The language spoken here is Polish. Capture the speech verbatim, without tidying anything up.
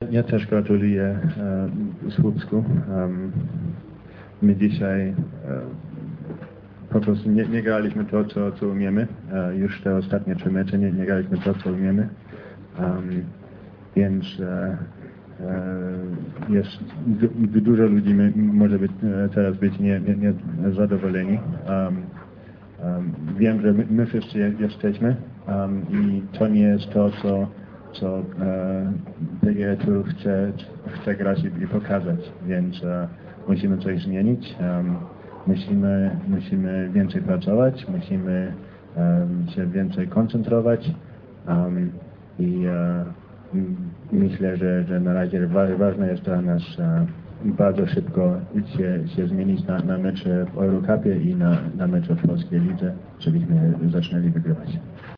ja też gratuluję e, Słupsku. Um, my dzisiaj e, po prostu nie, nie graliśmy to, co, co umiemy. E, już te ostatnie trzy mecze nie, nie graliśmy to, co umiemy. Um, więc e, e, jest du, dużo ludzi my, może być, e, teraz być nie, nie, nie zadowoleni. Um, um, wiem, że my, my wszyscy jesteśmy um, i to nie jest to, co co e, P G E tu chce, chce grać i, i pokazać, więc e, musimy coś zmienić, um, musimy, musimy więcej pracować, musimy um, się więcej koncentrować um, i e, myślę, że, że na razie wa ważne jest dla nas e, bardzo szybko się, się zmienić na, na mecze w Eurocupie i na, na mecze w Polskiej Lidze, żebyśmy zaczynali wygrywać.